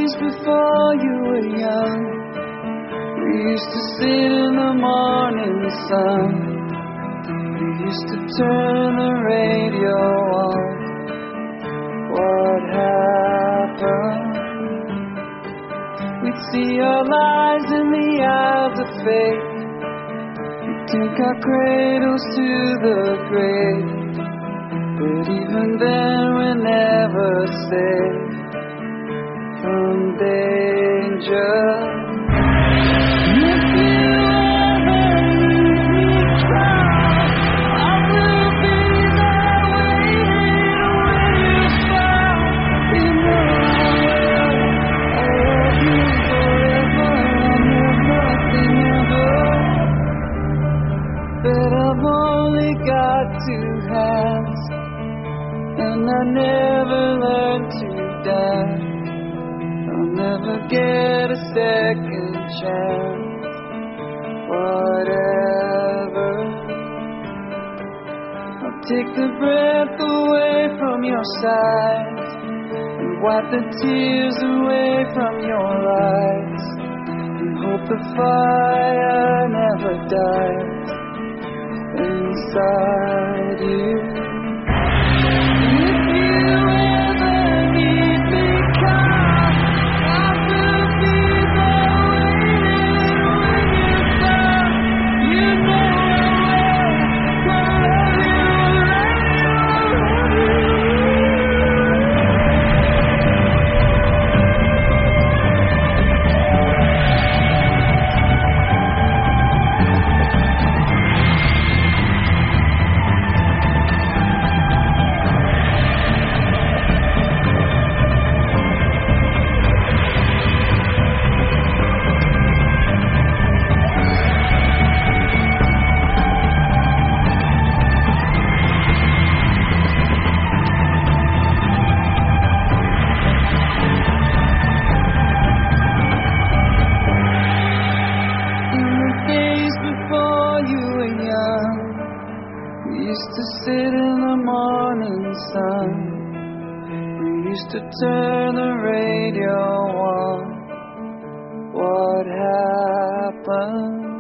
days before you were young, we used to sit in the morning sun. We used to turn the radio on. What happened? We'd see our lives in the eyes of fate. We'd take our cradles to the grave. But even then we're never safe from danger. If you ever leave me cry, I will be there waiting when you fall. You know I love you forever. I'm nothing ever. But I've only got two hands, and I never learned to dance. I'll never get a second chance. Whatever. I'll take the breath away from your side and wipe the tears away from your eyes, and hope the fire never dies inside you. We used to sit in the morning sun. We used to turn the radio on. What happened?